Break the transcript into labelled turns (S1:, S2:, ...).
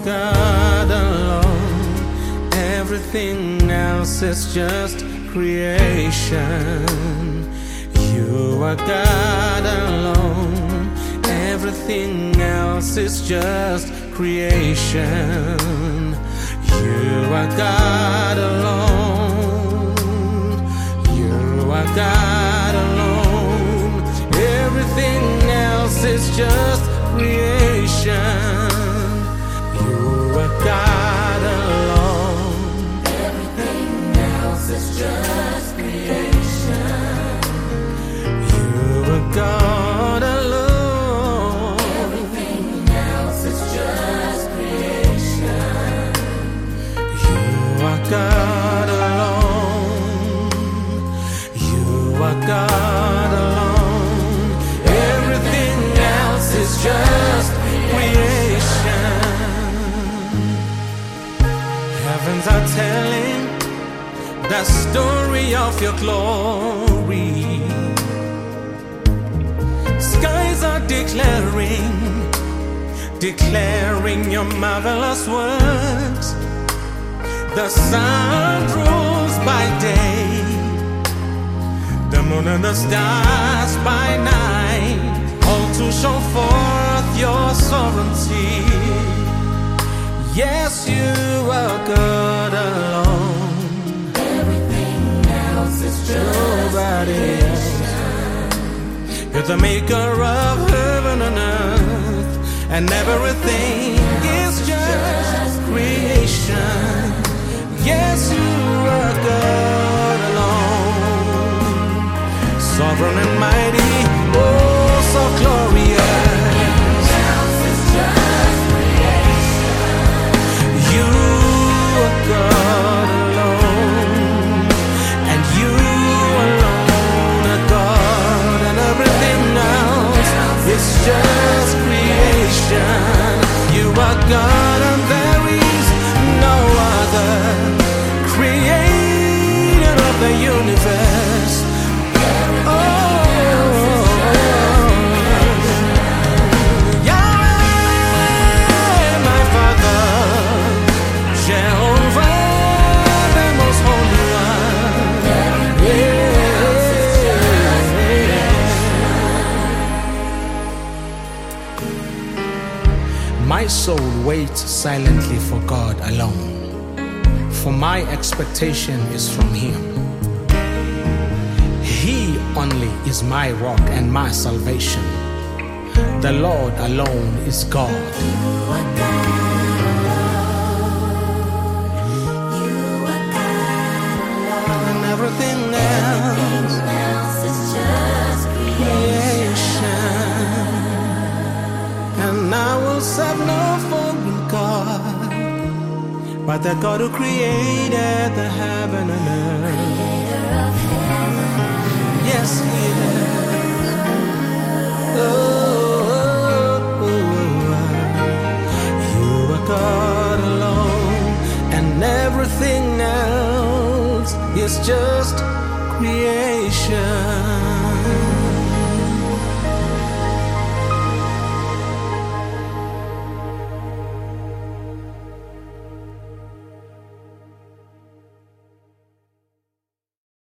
S1: God alone. Everything else is just creation. You are God alone. Everything else is just creation. You are God alone. You are God alone. Everything else is just creation. You are God alone.
S2: Everything else is just creation.
S1: You are God alone.
S2: Everything else is just creation.
S1: You are God alone. You are God alone. Everything else is just creation. Heavens are telling the story of your glory. Skies are declaring your marvelous works. The sun rules by day, the moon and the stars by night, all to show forth your sovereignty. Yes, you are God alone.
S2: Everything else is just
S1: Nobody else. You're the maker of heaven and earth, and everything is just creation. Yes, you are God alone. Sovereign and mighty, oh, so glorious.
S2: else is just creation.
S1: You are God alone, and you alone are God, and everything else is just creation. You are God and there is no other, creator of the universe. Yahweh, my Father, Jehovah, the Most Holy One. My soul waits silently for God alone, for my expectation is from Him. He only is my rock and my salvation. The Lord alone is God. And everything else
S2: is just
S1: creation. And I will serve no foreign God, but the God who created the heaven and earth. Yes, He is. You are God alone, and everything else is just creation.